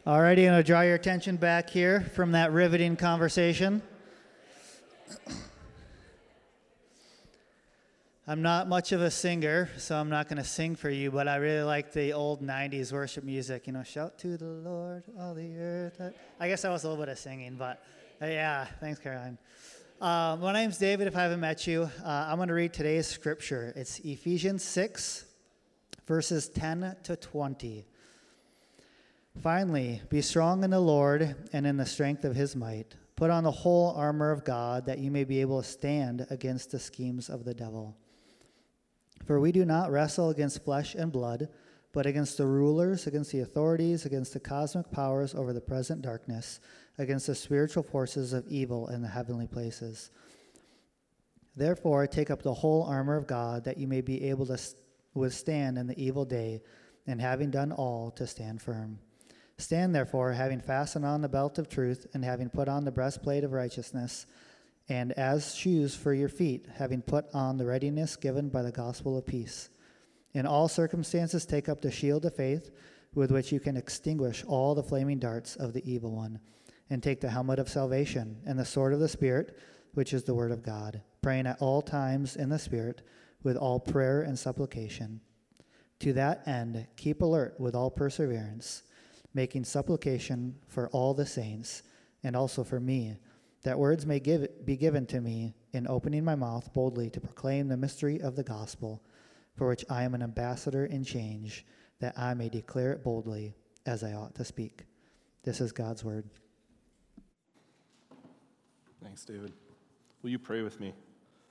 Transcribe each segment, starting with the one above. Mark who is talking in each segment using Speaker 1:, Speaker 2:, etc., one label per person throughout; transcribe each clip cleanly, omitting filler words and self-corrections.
Speaker 1: Alrighty, I'm going to draw your attention back here from that riveting conversation. I'm not much of a singer, so I'm not going to sing for you, but I really like the old 90s worship music. You know, shout to the Lord, all the earth. I guess that was a little bit of singing, but yeah, thanks, Caroline. My name's David, if I haven't met you. I'm going to read today's scripture. It's Ephesians 6, verses 10 to 20. Finally, be strong in the Lord and in the strength of his might. Put on the whole armor of God, that you may be able to stand against the schemes of the devil. For we do not wrestle against flesh and blood, but against the rulers, against the authorities, against the cosmic powers over the present darkness, against the spiritual forces of evil in the heavenly places. Therefore, take up the whole armor of God, that you may be able to withstand in the evil day, and having done all, to stand firm. Stand therefore, having fastened on the belt of truth, and having put on the breastplate of righteousness, and as shoes for your feet, having put on the readiness given by the gospel of peace. In all circumstances take up the shield of faith, with which you can extinguish all the flaming darts of the evil one, and take the helmet of salvation, and the sword of the Spirit, which is the word of God, praying at all times in the Spirit, with all prayer and supplication. To that end, keep alert with all perseverance, making supplication for all the saints, and also for me, that words may be given to me in opening my mouth boldly to proclaim the mystery of the gospel, for which I am an ambassador in change, that I may declare it boldly as I ought to speak. This is God's word.
Speaker 2: Thanks, David. Will you pray with me?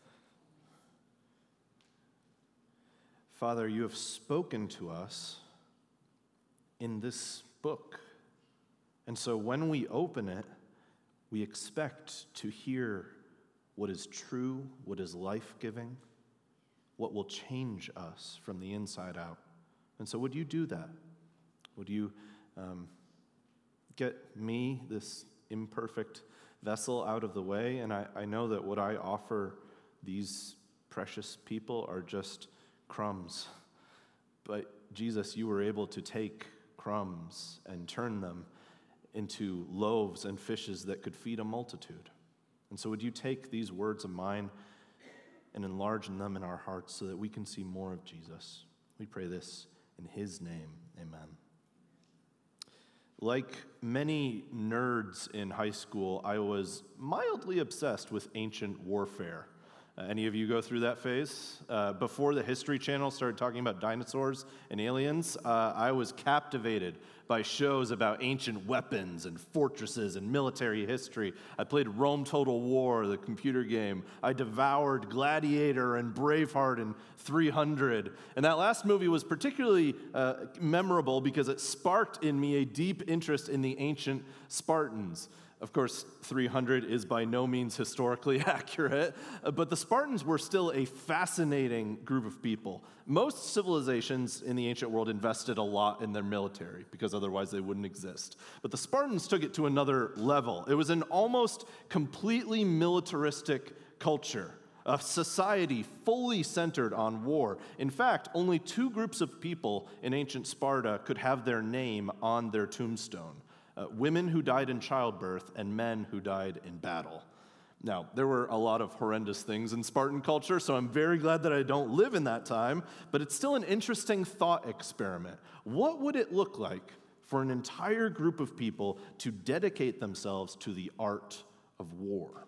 Speaker 2: Father, you have spoken to us in this book. And so when we open it, we expect to hear what is true, what is life-giving, what will change us from the inside out. And so would you do that? Would you get me, this imperfect vessel, out of the way? And I know that what I offer these precious people are just crumbs. But Jesus, you were able to take crumbs and turn them into loaves and fishes that could feed a multitude. And so would you take these words of mine and enlarge them in our hearts so that we can see more of Jesus? We pray this in his name, amen. Like many nerds in high school, I was mildly obsessed with ancient warfare. Any of you go through that phase? Before the History Channel started talking about dinosaurs and aliens, I was captivated by shows about ancient weapons and fortresses and military history. I played Rome Total War, the computer game. I devoured Gladiator and Braveheart and 300. And that last movie was particularly memorable because it sparked in me a deep interest in the ancient Spartans. Of course, 300 is by no means historically accurate, but the Spartans were still a fascinating group of people. Most civilizations in the ancient world invested a lot in their military because otherwise they wouldn't exist. But the Spartans took it to another level. It was an almost completely militaristic culture, a society fully centered on war. In fact, only two groups of people in ancient Sparta could have their name on their tombstone. Women who died in childbirth and men who died in battle. Now, there were a lot of horrendous things in Spartan culture, so I'm very glad that I don't live in that time, but it's still an interesting thought experiment. What would it look like for an entire group of people to dedicate themselves to the art of war?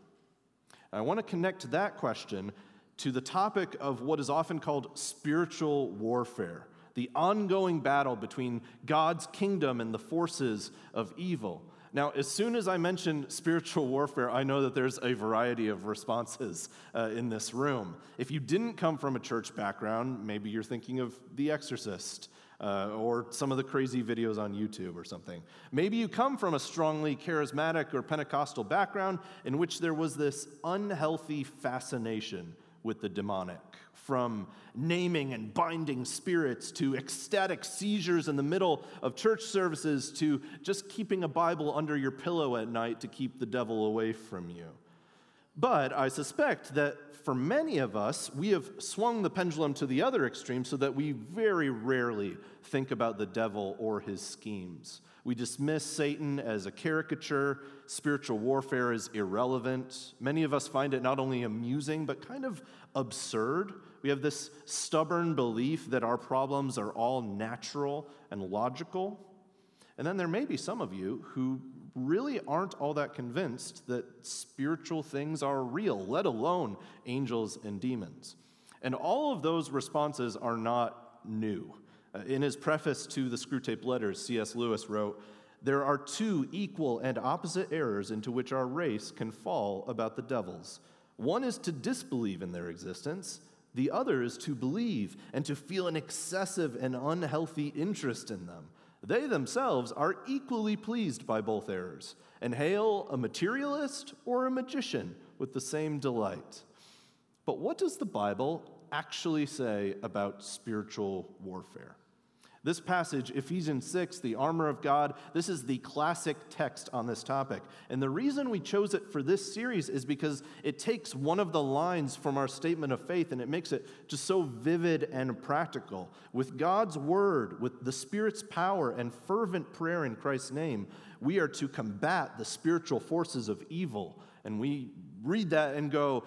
Speaker 2: I want to connect that question to the topic of what is often called spiritual warfare, the ongoing battle between God's kingdom and the forces of evil. Now, as soon as I mention spiritual warfare, I know that there's a variety of responses in this room. If you didn't come from a church background, maybe you're thinking of The Exorcist or some of the crazy videos on YouTube or something. Maybe you come from a strongly charismatic or Pentecostal background in which there was this unhealthy fascination with the demonic. From naming and binding spirits to ecstatic seizures in the middle of church services to just keeping a Bible under your pillow at night to keep the devil away from you. But I suspect that for many of us, we have swung the pendulum to the other extreme so that we very rarely think about the devil or his schemes. We dismiss Satan as a caricature. Spiritual warfare is irrelevant. Many of us find it not only amusing, but kind of absurd. We have this stubborn belief that our problems are all natural and logical. And then there may be some of you who really aren't all that convinced that spiritual things are real, let alone angels and demons. And all of those responses are not new. In his preface to the Screwtape Letters, C.S. Lewis wrote, "There are two equal and opposite errors into which our race can fall about the devils. One is to disbelieve in their existence. The other is to believe and to feel an excessive and unhealthy interest in them. They themselves are equally pleased by both errors, and hail a materialist or a magician with the same delight." But what does the Bible actually say about spiritual warfare? This passage, Ephesians 6, the armor of God, this is the classic text on this topic. And the reason we chose it for this series is because it takes one of the lines from our statement of faith and it makes it just so vivid and practical. With God's word, with the Spirit's power and fervent prayer in Christ's name, we are to combat the spiritual forces of evil. And we read that and go,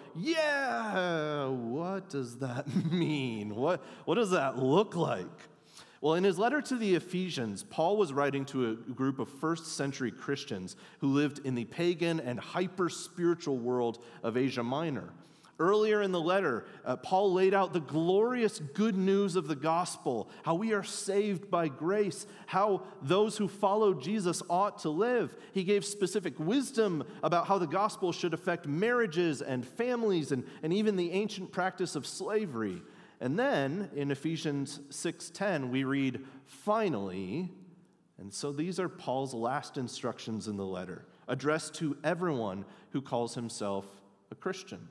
Speaker 2: yeah, what does that mean? What does that look like? Well, in his letter to the Ephesians, Paul was writing to a group of first-century Christians who lived in the pagan and hyper-spiritual world of Asia Minor. Earlier in the letter, Paul laid out the glorious good news of the gospel, how we are saved by grace, how those who follow Jesus ought to live. He gave specific wisdom about how the gospel should affect marriages and families and even the ancient practice of slavery. And then in Ephesians 6:10, we read, "Finally," and so these are Paul's last instructions in the letter, addressed to everyone who calls himself a Christian.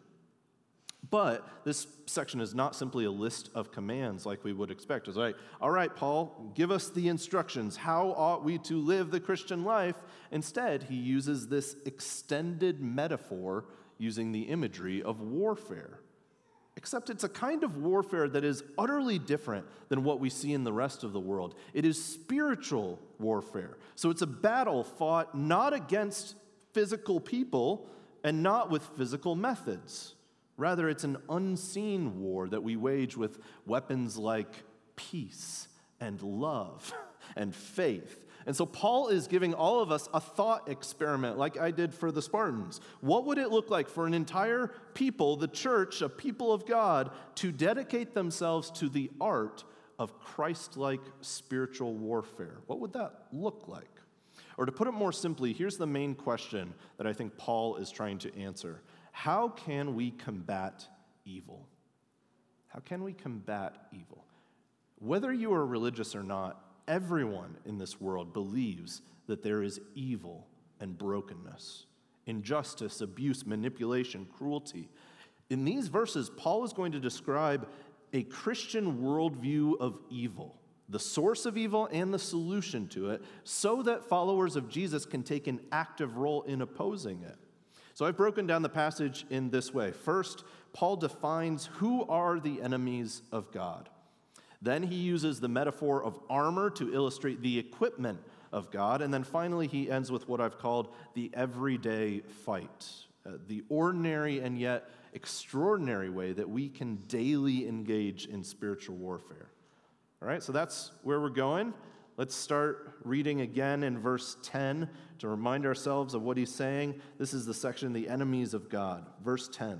Speaker 2: But this section is not simply a list of commands like we would expect. It's like, all right, Paul, give us the instructions. How ought we to live the Christian life? Instead, he uses this extended metaphor using the imagery of warfare. Except it's a kind of warfare that is utterly different than what we see in the rest of the world. It is spiritual warfare. So it's a battle fought not against physical people and not with physical methods. Rather, it's an unseen war that we wage with weapons like peace and love and faith. And so Paul is giving all of us a thought experiment like I did for the Spartans. What would it look like for an entire people, the church, a people of God, to dedicate themselves to the art of Christ-like spiritual warfare? What would that look like? Or to put it more simply, here's the main question that I think Paul is trying to answer. How can we combat evil? How can we combat evil? Whether you are religious or not, everyone in this world believes that there is evil and brokenness, injustice, abuse, manipulation, cruelty. In these verses, Paul is going to describe a Christian worldview of evil, the source of evil and the solution to it, so that followers of Jesus can take an active role in opposing it. So I've broken down the passage in this way. First, Paul defines who are the enemies of God. Then he uses the metaphor of armor to illustrate the equipment of God. And then finally, he ends with what I've called the everyday fight, the ordinary and yet extraordinary way that we can daily engage in spiritual warfare. All right, so that's where we're going. Let's start reading again in verse 10 to remind ourselves of what he's saying. This is the section, the enemies of God. Verse 10.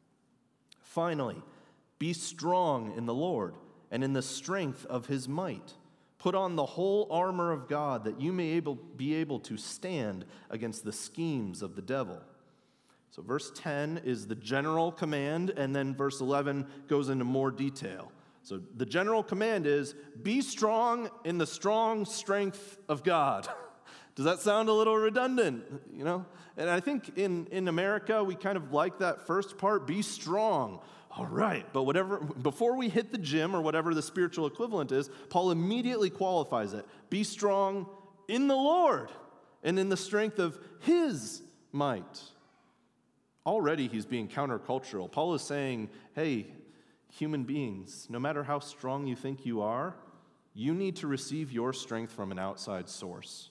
Speaker 2: "Finally, be strong in the Lord and in the strength of his might. Put on the whole armor of God that you may be able to stand against the schemes of the devil." So verse 10 is the general command, and then verse 11 goes into more detail. So the general command is, be strong in the strong strength of God. Does that sound a little redundant? You know? And I think in America, we kind of like that first part, be strong. All right, but before we hit the gym or whatever the spiritual equivalent is, Paul immediately qualifies it. Be strong in the Lord and in the strength of his might. Already he's being countercultural. Paul is saying, hey, human beings, no matter how strong you think you are, you need to receive your strength from an outside source.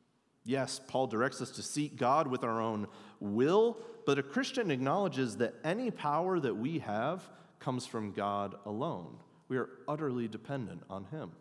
Speaker 2: Yes, Paul directs us to seek God with our own will, but a Christian acknowledges that any power that we have comes from God alone. We are utterly dependent on him.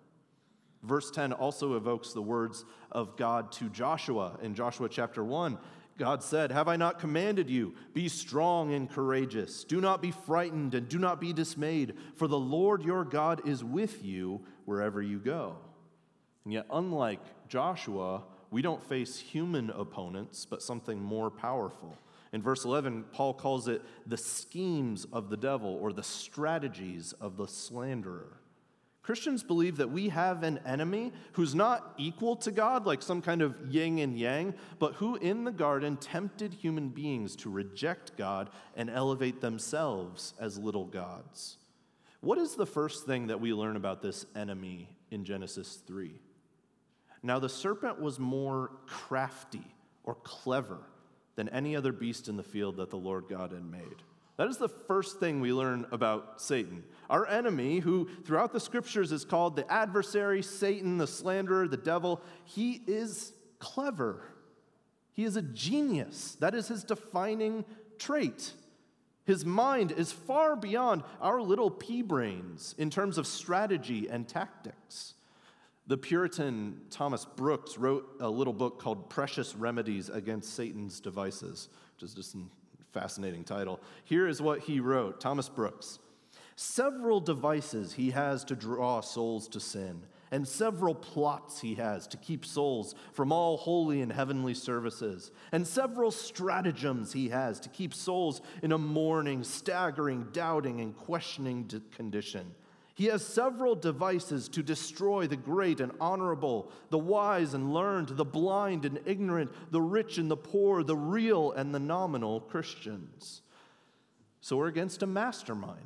Speaker 2: Verse 10 also evokes the words of God to Joshua. In Joshua chapter 1, God said, "Have I not commanded you? Be strong and courageous. Do not be frightened and do not be dismayed, for the Lord your God is with you wherever you go." And yet, unlike Joshua, we don't face human opponents, but something more powerful. In verse 11, Paul calls it the schemes of the devil or the strategies of the slanderer. Christians believe that we have an enemy who's not equal to God, like some kind of yin and yang, but who in the garden tempted human beings to reject God and elevate themselves as little gods. What is the first thing that we learn about this enemy in Genesis 3? Now the serpent was more crafty or clever than any other beast in the field that the Lord God had made. That is the first thing we learn about Satan. Our enemy, who throughout the scriptures is called the adversary, Satan, the slanderer, the devil, he is clever. He is a genius. That is his defining trait. His mind is far beyond our little pea brains in terms of strategy and tactics. The Puritan Thomas Brooks wrote a little book called Precious Remedies Against Satan's Devices, which is just a fascinating title. Here is what he wrote, Thomas Brooks. "Several devices he has to draw souls to sin, and several plots he has to keep souls from all holy and heavenly services, and several stratagems he has to keep souls in a mourning, staggering, doubting, and questioning condition. He has several devices to destroy the great and honorable, the wise and learned, the blind and ignorant, the rich and the poor, the real and the nominal Christians." So we're against a mastermind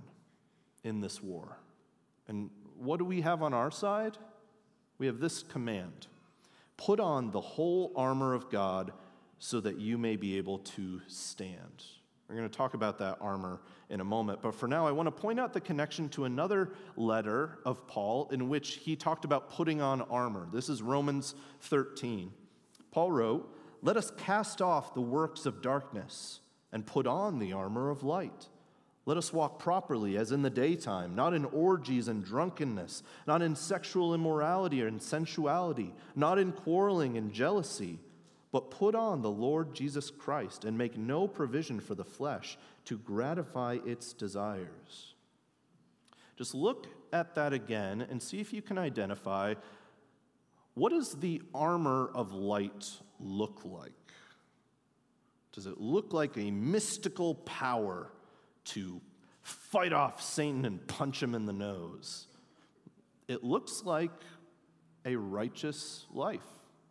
Speaker 2: in this war. And what do we have on our side? We have this command: put on the whole armor of God so that you may be able to stand. We're going to talk about that armor in a moment, but for now I want to point out the connection to another letter of Paul in which he talked about putting on armor. This is Romans 13. Paul wrote, "Let us cast off the works of darkness and put on the armor of light. Let us walk properly as in the daytime, not in orgies and drunkenness, not in sexual immorality or in sensuality, not in quarreling and jealousy, but put on the Lord Jesus Christ and make no provision for the flesh to gratify its desires." Just look at that again and see if you can identify, what does the armor of light look like? Does it look like a mystical power to fight off Satan and punch him in the nose? It looks like a righteous life.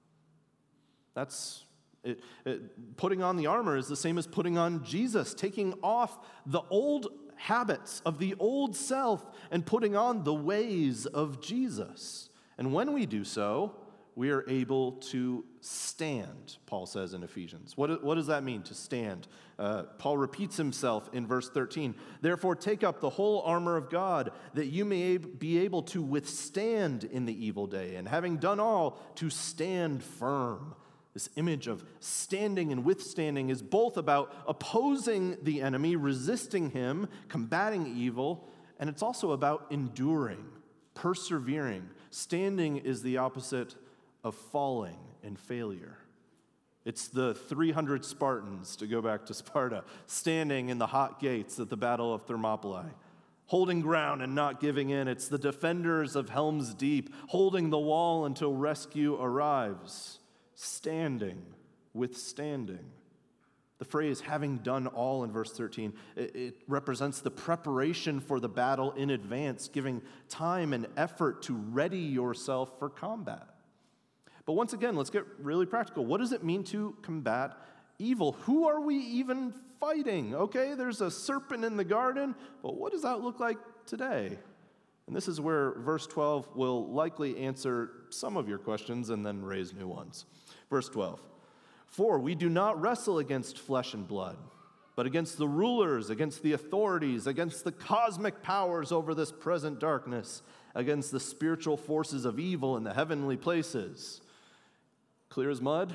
Speaker 2: That's it. Putting on the armor is the same as putting on Jesus, taking off the old habits of the old self and putting on the ways of Jesus. And when we do so, we are able to stand, Paul says in Ephesians. What does that mean, to stand? Paul repeats himself in verse 13. "Therefore take up the whole armor of God, that you may be able to withstand in the evil day, and having done all, to stand firm." This image of standing and withstanding is both about opposing the enemy, resisting him, combating evil, and it's also about enduring, persevering. Standing is the opposite of falling and failure. It's the 300 Spartans, to go back to Sparta, standing in the hot gates at the Battle of Thermopylae, holding ground and not giving in. It's the defenders of Helm's Deep, holding the wall until rescue arrives. Standing, withstanding. The phrase "having done all" in verse 13, it represents the preparation for the battle in advance, giving time and effort to ready yourself for combat. But once again, let's get really practical. What does it mean to combat evil? Who are we even fighting? Okay, there's a serpent in the garden, but what does that look like today? And this is where verse 12 will likely answer some of your questions and then raise new ones. Verse 12, "For we do not wrestle against flesh and blood, but against the rulers, against the authorities, against the cosmic powers over this present darkness, against the spiritual forces of evil in the heavenly places. Clear as mud?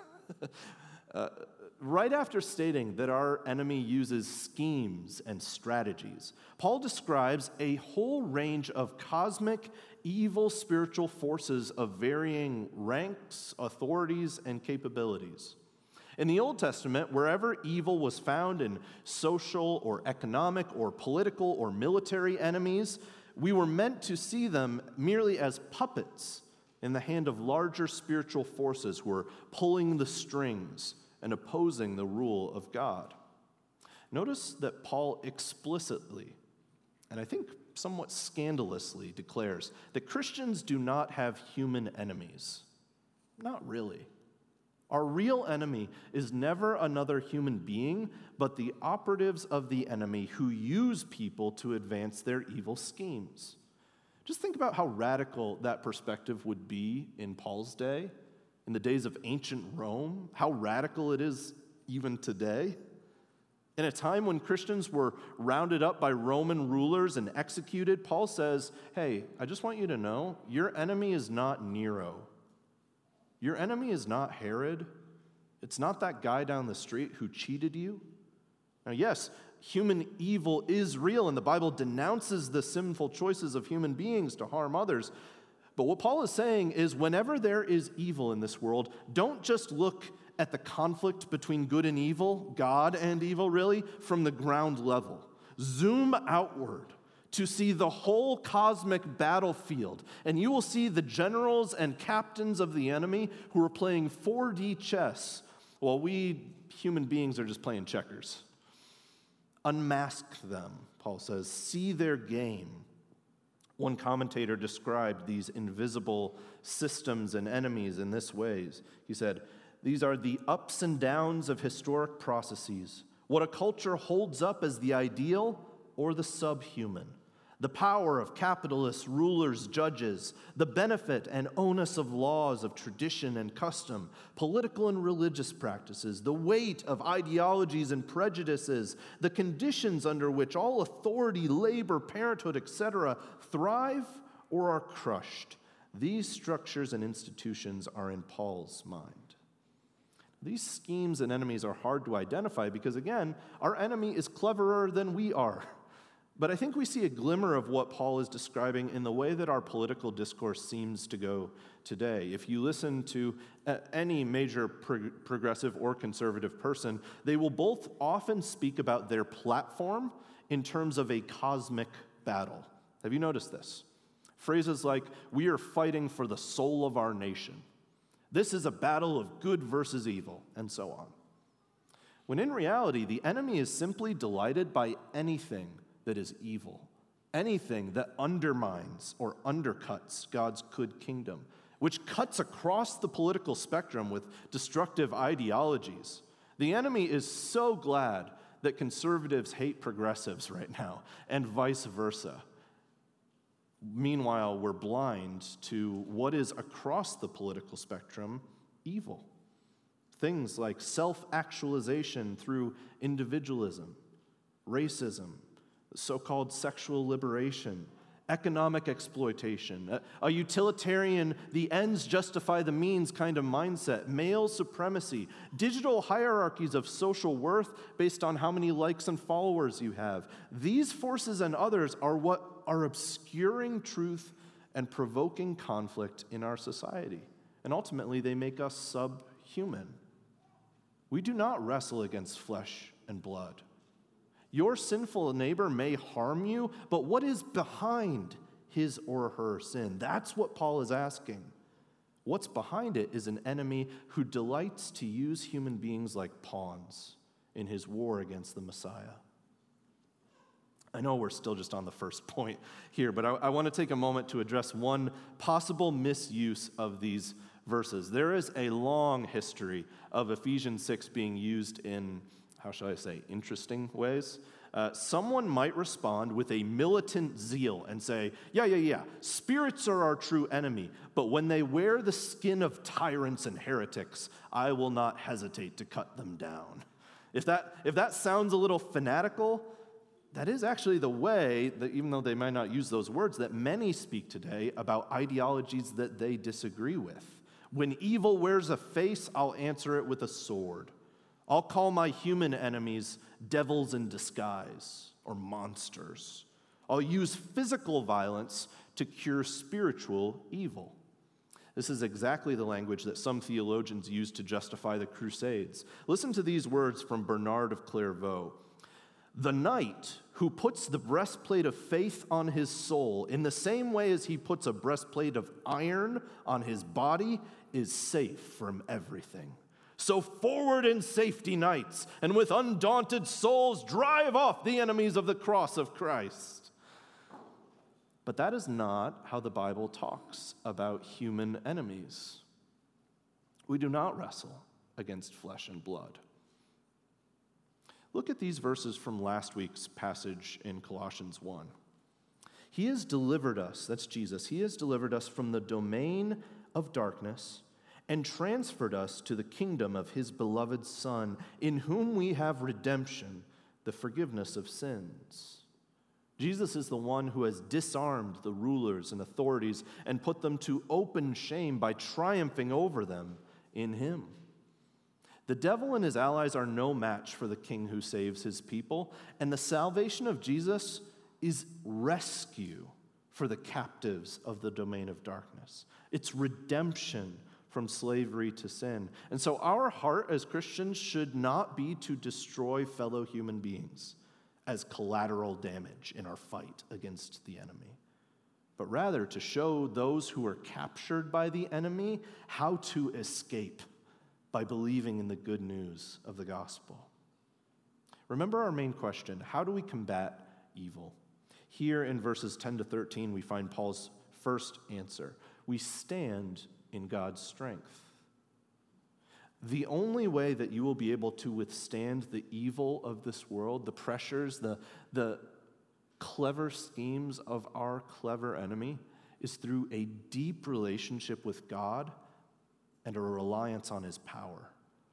Speaker 2: Right after stating that our enemy uses schemes and strategies, Paul describes a whole range of cosmic, evil spiritual forces of varying ranks, authorities, and capabilities. In the Old Testament, wherever evil was found in social or economic or political or military enemies, we were meant to see them merely as puppets in the hand of larger spiritual forces who were pulling the strings and opposing the rule of God. Notice that Paul explicitly, and I think somewhat scandalously, declares that Christians do not have human enemies. Not really. Our real enemy is never another human being, but the operatives of the enemy who use people to advance their evil schemes. Just think about how radical that perspective would be in Paul's day, in the days of ancient Rome, how radical it is even today. In a time when Christians were rounded up by Roman rulers and executed, Paul says, hey, I just want you to know, your enemy is not Nero. Your enemy is not Herod. It's not that guy down the street who cheated you. Now, yes, human evil is real, and the Bible denounces the sinful choices of human beings to harm others. But what Paul is saying is whenever there is evil in this world, don't just look at the conflict between good and evil, God and evil really, from the ground level. Zoom outward to see the whole cosmic battlefield, and you will see the generals and captains of the enemy who are playing 4D chess while we human beings are just playing checkers. Unmask them, Paul says. See their game. One commentator described these invisible systems and enemies in this ways. He said, these are the ups and downs of historic processes, what a culture holds up as the ideal or the subhuman, the power of capitalists, rulers, judges, the benefit and onus of laws of tradition and custom, political and religious practices, the weight of ideologies and prejudices, the conditions under which all authority, labor, parenthood, etc., thrive or are crushed. These structures and institutions are in Paul's mind. These schemes and enemies are hard to identify because, again, our enemy is cleverer than we are. But I think we see a glimmer of what Paul is describing in the way that our political discourse seems to go today. If you listen to any major progressive or conservative person, they will both often speak about their platform in terms of a cosmic battle. Have you noticed this? Phrases like, we are fighting for the soul of our nation. This is a battle of good versus evil, and so on. When in reality, the enemy is simply delighted by anything that is evil, anything that undermines or undercuts God's good kingdom, which cuts across the political spectrum with destructive ideologies. The enemy is so glad that conservatives hate progressives right now, and vice versa. Meanwhile, we're blind to what is across the political spectrum evil. Things like self-actualization through individualism, racism, so-called sexual liberation, economic exploitation, a utilitarian, the ends justify the means kind of mindset, male supremacy, digital hierarchies of social worth based on how many likes and followers you have. These forces and others are what are obscuring truth and provoking conflict in our society. And ultimately, they make us subhuman. We do not wrestle against flesh and blood. Your sinful neighbor may harm you, but what is behind his or her sin? That's what Paul is asking. What's behind it is an enemy who delights to use human beings like pawns in his war against the Messiah. I know we're still just on the first point here, but I want to take a moment to address one possible misuse of these verses. There is a long history of Ephesians 6 being used in, how shall I say, interesting ways. Someone might respond with a militant zeal and say, yeah, spirits are our true enemy, but when they wear the skin of tyrants and heretics, I will not hesitate to cut them down. If that sounds a little fanatical, that is actually the way that, even though they might not use those words, that many speak today about ideologies that they disagree with. When evil wears a face, I'll answer it with a sword. I'll call my human enemies devils in disguise or monsters. I'll use physical violence to cure spiritual evil. This is exactly the language that some theologians use to justify the Crusades. Listen to these words from Bernard of Clairvaux. The knight who puts the breastplate of faith on his soul in the same way as he puts a breastplate of iron on his body is safe from everything. So forward in safety, knights, and with undaunted souls drive off the enemies of the cross of Christ. But that is not how the Bible talks about human enemies. We do not wrestle against flesh and blood. Look at these verses from last week's passage in Colossians 1. He has delivered us, that's Jesus, he has delivered us from the domain of darkness and transferred us to the kingdom of his beloved Son, in whom we have redemption, the forgiveness of sins. Jesus is the one who has disarmed the rulers and authorities and put them to open shame by triumphing over them in him. The devil and his allies are no match for the king who saves his people, and the salvation of Jesus is rescue for the captives of the domain of darkness. It's redemption from slavery to sin. And so our heart as Christians should not be to destroy fellow human beings as collateral damage in our fight against the enemy, but rather to show those who are captured by the enemy how to escape by believing in the good news of the gospel. Remember our main question: how do we combat evil? Here in verses 10 to 13, we find Paul's first answer. We stand in God's strength. The only way that you will be able to withstand the evil of this world, the pressures, the clever schemes of our clever enemy, is through a deep relationship with God and a reliance on his power.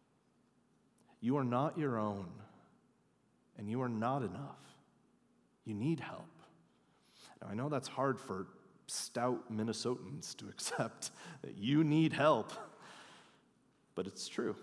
Speaker 2: You are not your own, and you are not enough. You need help. Now, I know that's hard for stout Minnesotans to accept, that you need help. But it's true.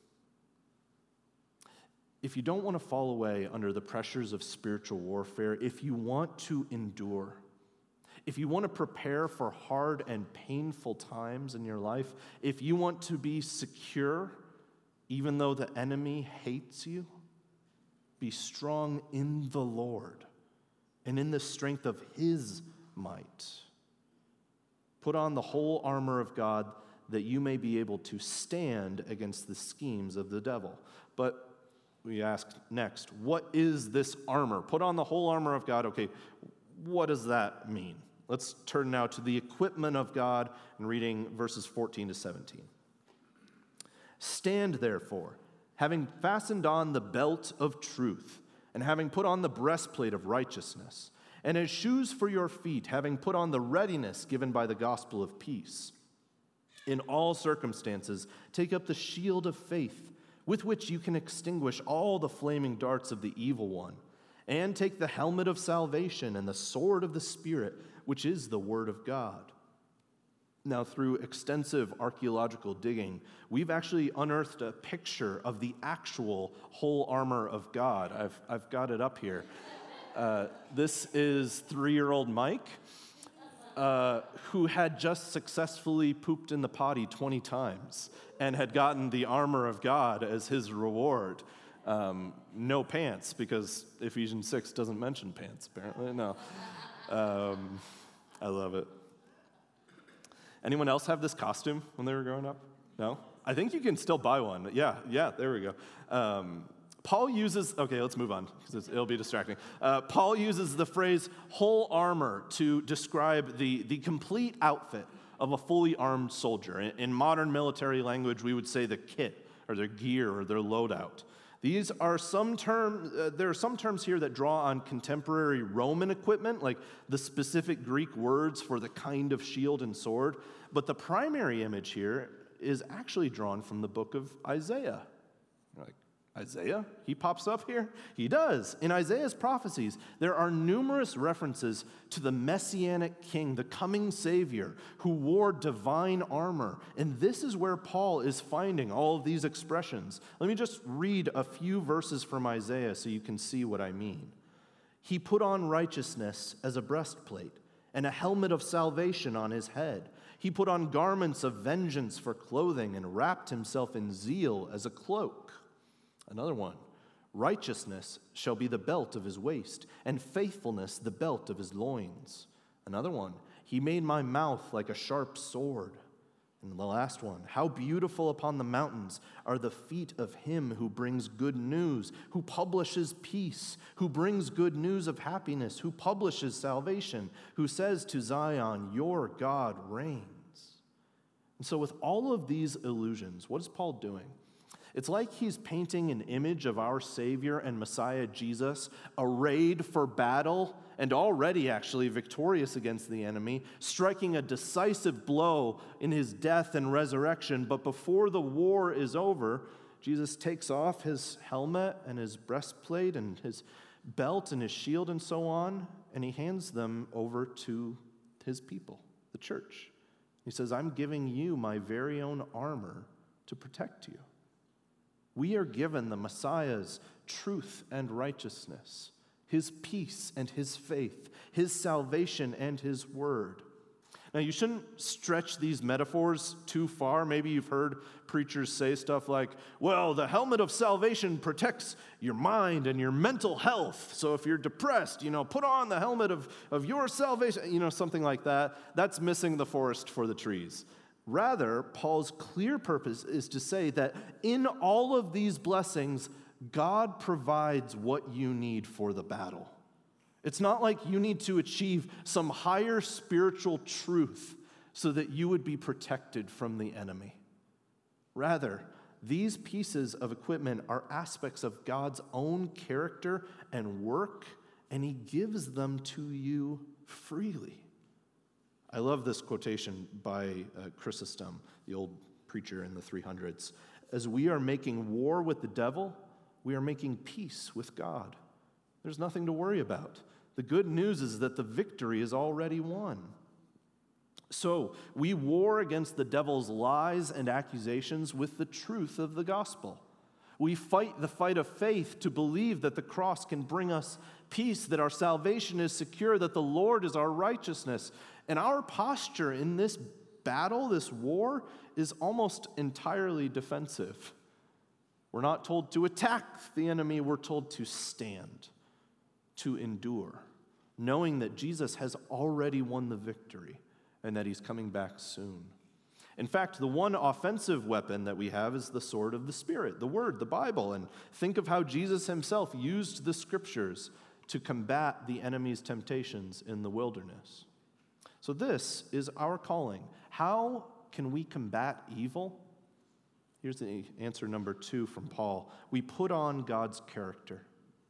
Speaker 2: If you don't want to fall away under the pressures of spiritual warfare, if you want to endure, if you want to prepare for hard and painful times in your life, if you want to be secure, even though the enemy hates you, be strong in the Lord and in the strength of his might. Put on the whole armor of God that you may be able to stand against the schemes of the devil. But we ask next, what is this armor? Put on the whole armor of God. Okay, what does that mean? Let's turn now to the equipment of God and reading verses 14 to 17. Stand therefore, having fastened on the belt of truth, and having put on the breastplate of righteousness, and as shoes for your feet, having put on the readiness given by the gospel of peace. In all circumstances, take up the shield of faith, with which you can extinguish all the flaming darts of the evil one, and take the helmet of salvation and the sword of the Spirit, which is the word of God. Now, through extensive archaeological digging, we've actually unearthed a picture of the actual whole armor of God. I've got it up here. This is 3-year-old Mike, who had just successfully pooped in the potty 20 times and had gotten the armor of God as his reward. No pants, because Ephesians 6 doesn't mention pants, apparently. No. I love it. Anyone else have this costume when they were growing up? No? I think you can still buy one. Yeah, there we go. Paul uses, okay, let's move on, because it'll be distracting. Paul uses the phrase whole armor to describe the complete outfit of a fully armed soldier. In modern military language, we would say the kit, or their gear, or their loadout. These are some terms, there are some terms here that draw on contemporary Roman equipment, like the specific Greek words for the kind of shield and sword, but the primary image here is actually drawn from the book of Isaiah. You're like, Isaiah? He pops up here? He does. In Isaiah's prophecies, there are numerous references to the messianic king, the coming Savior, who wore divine armor. And this is where Paul is finding all of these expressions. Let me just read a few verses from Isaiah so you can see what I mean. He put on righteousness as a breastplate and a helmet of salvation on his head. He put on garments of vengeance for clothing and wrapped himself in zeal as a cloak. Another one, righteousness shall be the belt of his waist, and faithfulness the belt of his loins. Another one, he made my mouth like a sharp sword. And the last one, how beautiful upon the mountains are the feet of him who brings good news, who publishes peace, who brings good news of happiness, who publishes salvation, who says to Zion, your God reigns. And so with all of these allusions, what is Paul doing? It's like he's painting an image of our Savior and Messiah Jesus, arrayed for battle and already actually victorious against the enemy, striking a decisive blow in his death and resurrection. But before the war is over, Jesus takes off his helmet and his breastplate and his belt and his shield and so on, and he hands them over to his people, the church. He says, I'm giving you my very own armor to protect you. We are given the Messiah's truth and righteousness, his peace and his faith, his salvation and his word. Now, you shouldn't stretch these metaphors too far. Maybe you've heard preachers say stuff like, well, the helmet of salvation protects your mind and your mental health. So if you're depressed, put on the helmet of your salvation, something like that. That's missing the forest for the trees. Rather, Paul's clear purpose is to say that in all of these blessings, God provides what you need for the battle. It's not like you need to achieve some higher spiritual truth so that you would be protected from the enemy. Rather, these pieces of equipment are aspects of God's own character and work, and he gives them to you freely. I love this quotation by Chrysostom, the old preacher in the 300s. As we are making war with the devil, we are making peace with God. There's nothing to worry about. The good news is that the victory is already won. So we war against the devil's lies and accusations with the truth of the gospel. We fight the fight of faith to believe that the cross can bring us peace, that our salvation is secure, that the Lord is our righteousness. And our posture in this battle, this war, is almost entirely defensive. We're not told to attack the enemy, we're told to stand, to endure, knowing that Jesus has already won the victory and that he's coming back soon. In fact, the one offensive weapon that we have is the sword of the Spirit, the Word, the Bible. And think of how Jesus himself used the Scriptures to combat the enemy's temptations in the wilderness. So this is our calling. How can we combat evil? Here's the answer number 2 from Paul. We put on God's character.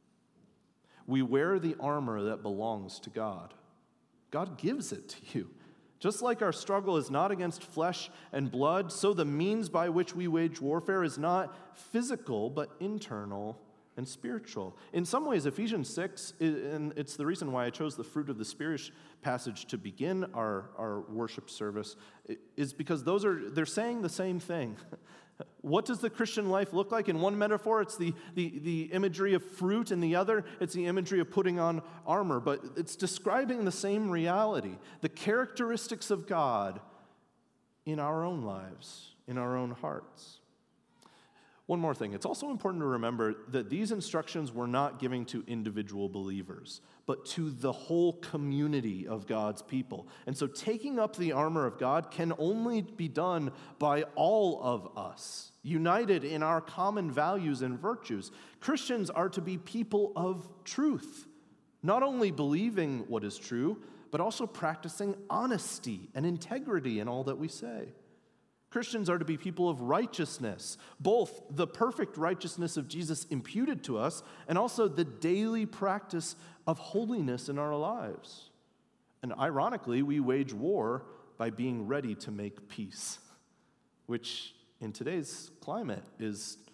Speaker 2: We wear the armor that belongs to God. God gives it to you. Just like our struggle is not against flesh and blood, so the means by which we wage warfare is not physical, but internal and spiritual. In some ways, Ephesians 6, and it's the reason why I chose the fruit of the Spirit passage to begin our worship service, is because they're saying the same thing. What does the Christian life look like? In one metaphor, it's the imagery of fruit. In the other, it's the imagery of putting on armor. But it's describing the same reality, the characteristics of God in our own lives, in our own hearts. One more thing. It's also important to remember that these instructions we're not giving to individual believers, but to the whole community of God's people. And so taking up the armor of God can only be done by all of us, united in our common values and virtues. Christians are to be people of truth, not only believing what is true, but also practicing honesty and integrity in all that we say. Christians are to be people of righteousness, both the perfect righteousness of Jesus imputed to us and also the daily practice of holiness in our lives. And ironically, we wage war by being ready to make peace, which in today's climate is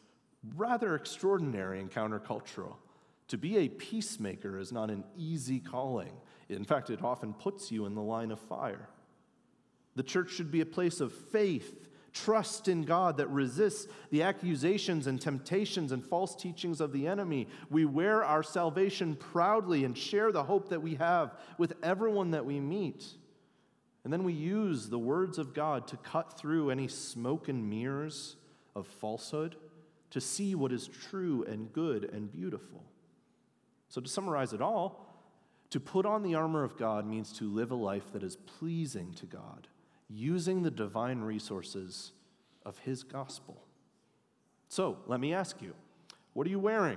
Speaker 2: rather extraordinary and countercultural. To be a peacemaker is not an easy calling. In fact, it often puts you in the line of fire. The church should be a place of faith, trust in God that resists the accusations and temptations and false teachings of the enemy. We wear our salvation proudly and share the hope that we have with everyone that we meet. And then we use the words of God to cut through any smoke and mirrors of falsehood to see what is true and good and beautiful. So to summarize it all, to put on the armor of God means to live a life that is pleasing to God, using the divine resources of his gospel. So let me ask you, what are you wearing?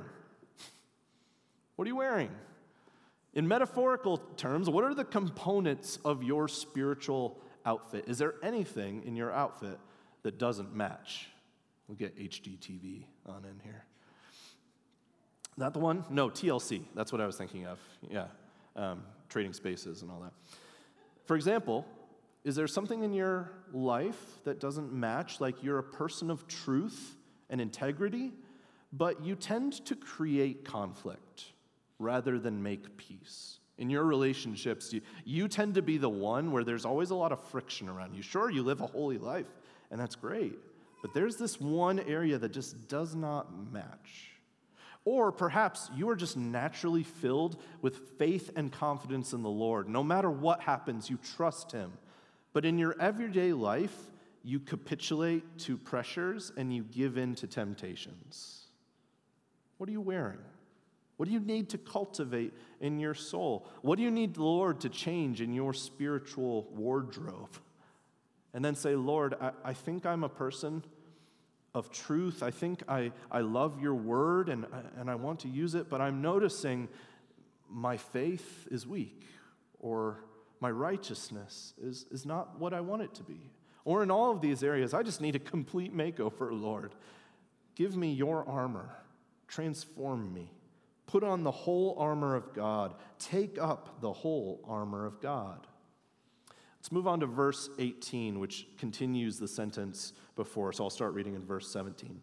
Speaker 2: What are you wearing? In metaphorical terms, what are the components of your spiritual outfit? Is there anything in your outfit that doesn't match? We'll get HGTV on in here. That the one? No, TLC. That's what I was thinking of. Yeah, Trading Spaces and all that. For example, is there something in your life that doesn't match? Like you're a person of truth and integrity, but you tend to create conflict rather than make peace. In your relationships, you tend to be the one where there's always a lot of friction around you. Sure, you live a holy life, and that's great, but there's this one area that just does not match. Or perhaps you are just naturally filled with faith and confidence in the Lord. No matter what happens, you trust him. But in your everyday life, you capitulate to pressures and you give in to temptations. What are you wearing? What do you need to cultivate in your soul? What do you need the Lord to change in your spiritual wardrobe? And then say, Lord, I think I'm a person of truth. I think I love your word and I want to use it, but I'm noticing my faith is weak, or my righteousness is not what I want it to be. Or in all of these areas, I just need a complete makeover, Lord. Give me your armor. Transform me. Put on the whole armor of God. Take up the whole armor of God. Let's move on to verse 18, which continues the sentence before. So I'll start reading in verse 17.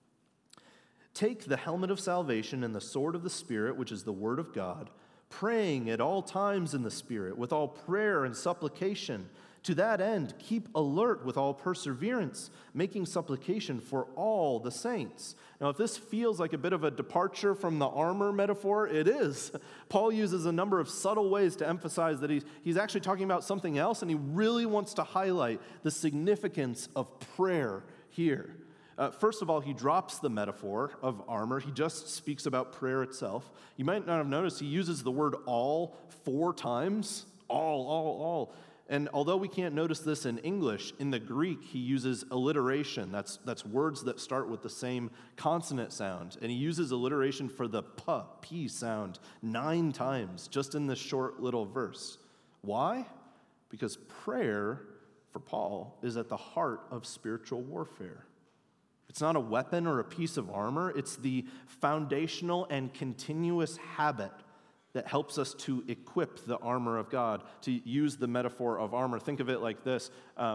Speaker 2: Take the helmet of salvation and the sword of the Spirit, which is the word of God, praying at all times in the Spirit, with all prayer and supplication. To that end, keep alert with all perseverance, making supplication for all the saints. Now, if this feels like a bit of a departure from the armor metaphor, it is. Paul uses a number of subtle ways to emphasize that he's actually talking about something else, and he really wants to highlight the significance of prayer here. First of all, he drops the metaphor of armor. He just speaks about prayer itself. You might not have noticed he uses the word all 4 times. All. And although we can't notice this in English, in the Greek, he uses alliteration. That's words that start with the same consonant sound. And he uses alliteration for the p sound 9 times just in this short little verse. Why? Because prayer, for Paul, is at the heart of spiritual warfare. It's not a weapon or a piece of armor. It's the foundational and continuous habit that helps us to equip the armor of God. To use the metaphor of armor, think of it like this.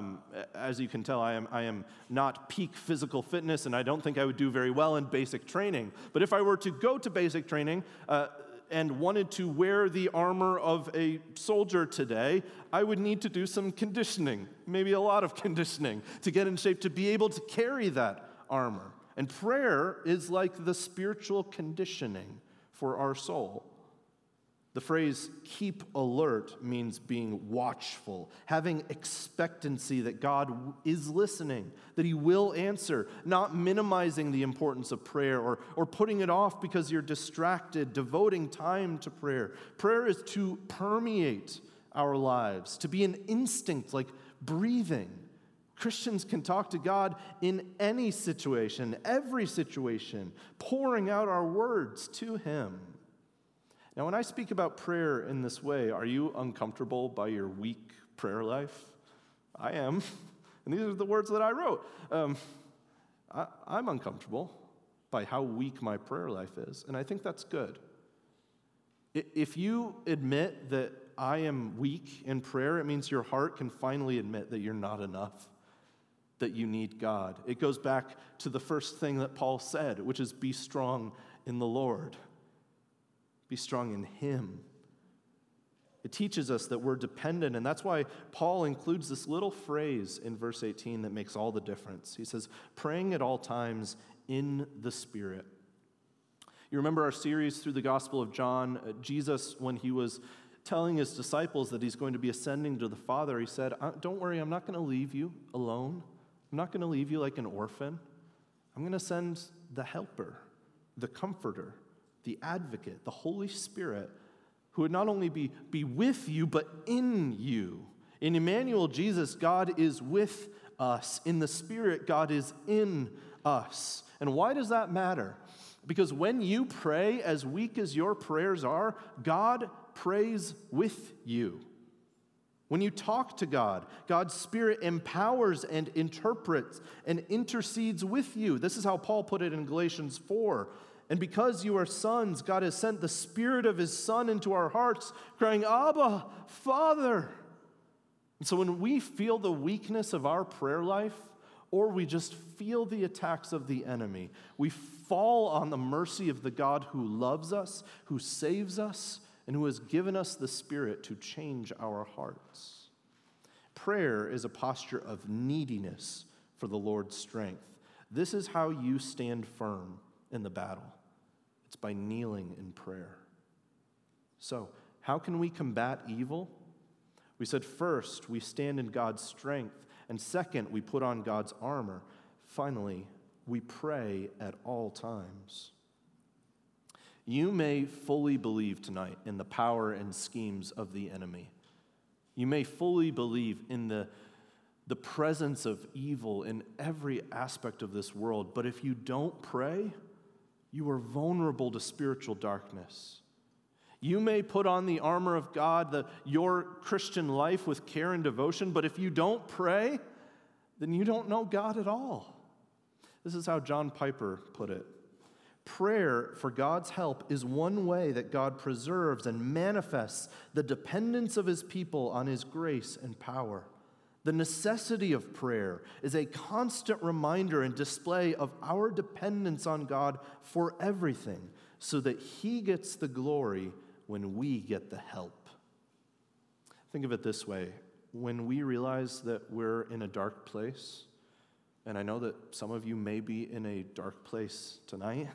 Speaker 2: As you can tell, I am not peak physical fitness, and I don't think I would do very well in basic training. But if I were to go to basic training and wanted to wear the armor of a soldier today, I would need to do some conditioning, maybe a lot of conditioning, to get in shape to be able to carry that armor. And prayer is like the spiritual conditioning for our soul. The phrase keep alert means being watchful, having expectancy that God is listening, that he will answer, not minimizing the importance of prayer or putting it off because you're distracted, devoting time to prayer. Prayer is to permeate our lives, to be an instinct like breathing. Christians can talk to God in any situation, every situation, pouring out our words to him. Now, when I speak about prayer in this way, are you uncomfortable by your weak prayer life? I am, and these are the words that I wrote. I'm uncomfortable by how weak my prayer life is, and I think that's good. If you admit that I am weak in prayer, it means your heart can finally admit that you're not enough. that you need God. It goes back to the first thing that Paul said, which is be strong in the Lord. Be strong in Him. It teaches us that we're dependent, and that's why Paul includes this little phrase in verse 18 that makes all the difference. He says, praying at all times in the Spirit. You remember our series through the Gospel of John. Jesus, when he was telling his disciples that he's going to be ascending to the Father, he said, don't worry, I'm not going to leave you alone. I'm not going to leave you like an orphan. I'm going to send the Helper, the Comforter, the Advocate, the Holy Spirit, who would not only be with you, but in you. In Emmanuel, Jesus, God is with us. In the Spirit, God is in us. And why does that matter? Because when you pray, as weak as your prayers are, God prays with you. When you talk to God, God's Spirit empowers and interprets and intercedes with you. This is how Paul put it in Galatians 4. And because you are sons, God has sent the Spirit of His Son into our hearts, crying, Abba, Father. And so when we feel the weakness of our prayer life, or we just feel the attacks of the enemy, we fall on the mercy of the God who loves us, who saves us, and who has given us the Spirit to change our hearts. Prayer is a posture of neediness for the Lord's strength. This is how you stand firm in the battle. It's by kneeling in prayer. So, how can we combat evil? We said first, we stand in God's strength, and second, we put on God's armor. Finally, we pray at all times. You may fully believe tonight in the power and schemes of the enemy. You may fully believe in the presence of evil in every aspect of this world, but if you don't pray, you are vulnerable to spiritual darkness. You may put on the armor of God, your Christian life with care and devotion, but if you don't pray, then you don't know God at all. This is how John Piper put it. Prayer for God's help is one way that God preserves and manifests the dependence of His people on His grace and power. The necessity of prayer is a constant reminder and display of our dependence on God for everything, so that He gets the glory when we get the help. Think of it this way. When we realize that we're in a dark place, and I know that some of you may be in a dark place tonight,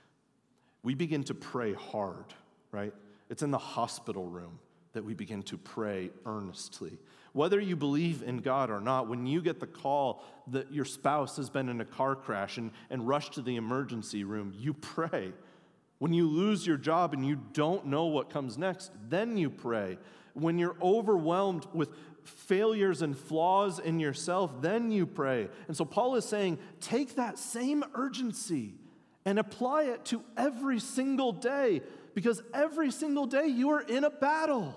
Speaker 2: we begin to pray hard, right? It's in the hospital room that we begin to pray earnestly. Whether you believe in God or not, when you get the call that your spouse has been in a car crash and rushed to the emergency room, you pray. When you lose your job and you don't know what comes next, then you pray. When you're overwhelmed with failures and flaws in yourself, then you pray. And so Paul is saying, take that same urgency and apply it to every single day, because every single day you are in a battle.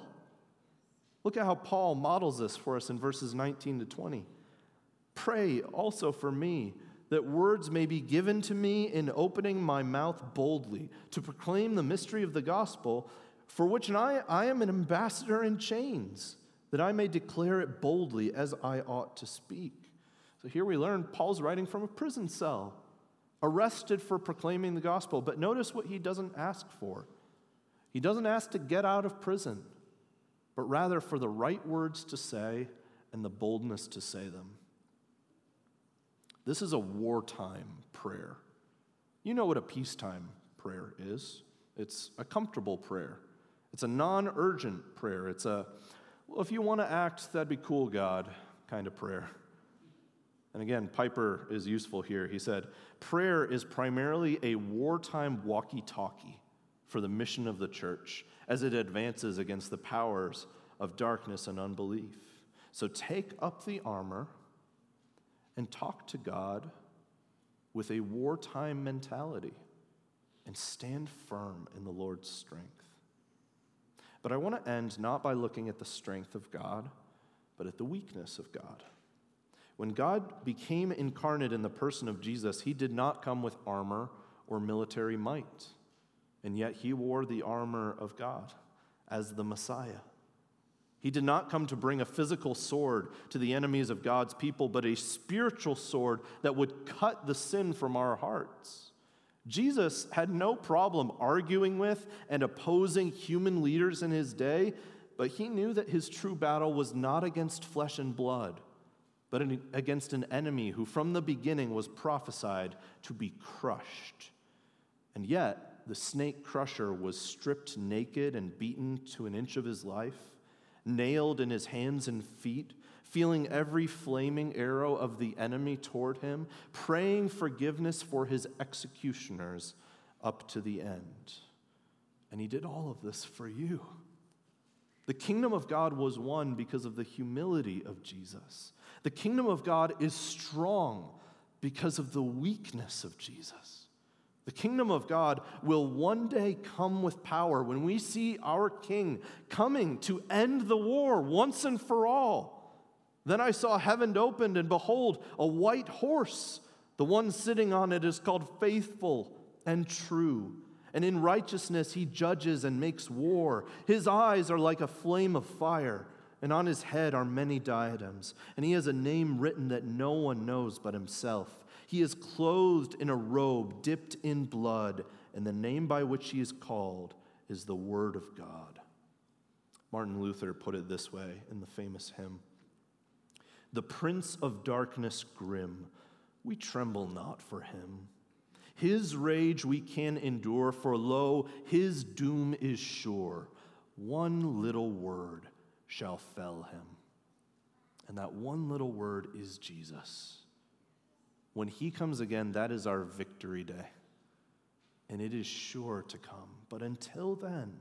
Speaker 2: Look at how Paul models this for us in verses 19 to 20. Pray also for me, that words may be given to me in opening my mouth boldly to proclaim the mystery of the gospel, for which I am an ambassador in chains, that I may declare it boldly as I ought to speak. So here we learn Paul's writing from a prison cell, arrested for proclaiming the gospel. But notice what he doesn't ask for. He doesn't ask to get out of prison, but rather for the right words to say and the boldness to say them. This is a wartime prayer. You know what a peacetime prayer is. It's a comfortable prayer. It's a non-urgent prayer. It's a, well, if you want to act, that'd be cool, God, kind of prayer. And again, Piper is useful here. He said, prayer is primarily a wartime walkie-talkie for the mission of the church as it advances against the powers of darkness and unbelief. So take up the armor and talk to God with a wartime mentality and stand firm in the Lord's strength. But I want to end not by looking at the strength of God, but at the weakness of God. When God became incarnate in the person of Jesus, He did not come with armor or military might, and yet He wore the armor of God as the Messiah. He did not come to bring a physical sword to the enemies of God's people, but a spiritual sword that would cut the sin from our hearts. Jesus had no problem arguing with and opposing human leaders in his day, but he knew that his true battle was not against flesh and blood, but against an enemy who from the beginning was prophesied to be crushed. And yet, the snake crusher was stripped naked and beaten to an inch of his life, nailed in his hands and feet, feeling every flaming arrow of the enemy toward him, praying forgiveness for his executioners up to the end. And he did all of this for you. The kingdom of God was won because of the humility of Jesus. The kingdom of God is strong because of the weakness of Jesus. The kingdom of God will one day come with power when we see our King coming to end the war once and for all. Then I saw heaven opened, and behold, a white horse. The one sitting on it is called Faithful and True. And in righteousness he judges and makes war. His eyes are like a flame of fire, and on his head are many diadems. And he has a name written that no one knows but himself. He is clothed in a robe dipped in blood, and the name by which he is called is the Word of God. Martin Luther put it this way in the famous hymn: "The Prince of darkness grim, we tremble not for him. His rage we can endure, for lo, his doom is sure. One little word shall fell him." And that one little word is Jesus. When he comes again, that is our victory day. And it is sure to come. But until then,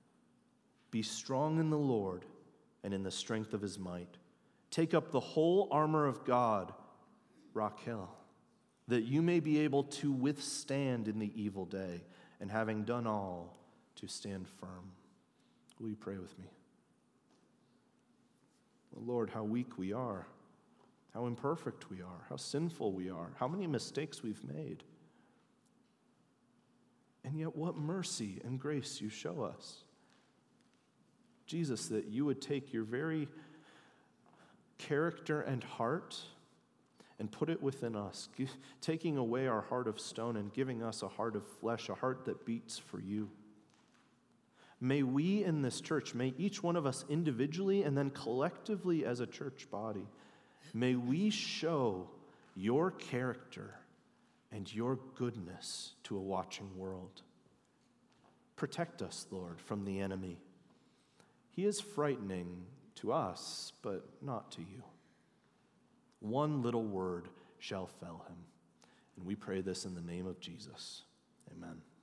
Speaker 2: be strong in the Lord and in the strength of his might. Take up the whole armor of God, Raquel, that you may be able to withstand in the evil day, and having done all, to stand firm. Will you pray with me? Lord, how weak we are. How imperfect we are, how sinful we are, how many mistakes we've made. And yet what mercy and grace you show us. Jesus, that you would take your very character and heart and put it within us, taking away our heart of stone and giving us a heart of flesh, a heart that beats for you. May we in this church, may each one of us individually and then collectively as a church body, may we show your character and your goodness to a watching world. Protect us, Lord, from the enemy. He is frightening to us, but not to you. One little word shall fell him. And we pray this in the name of Jesus. Amen.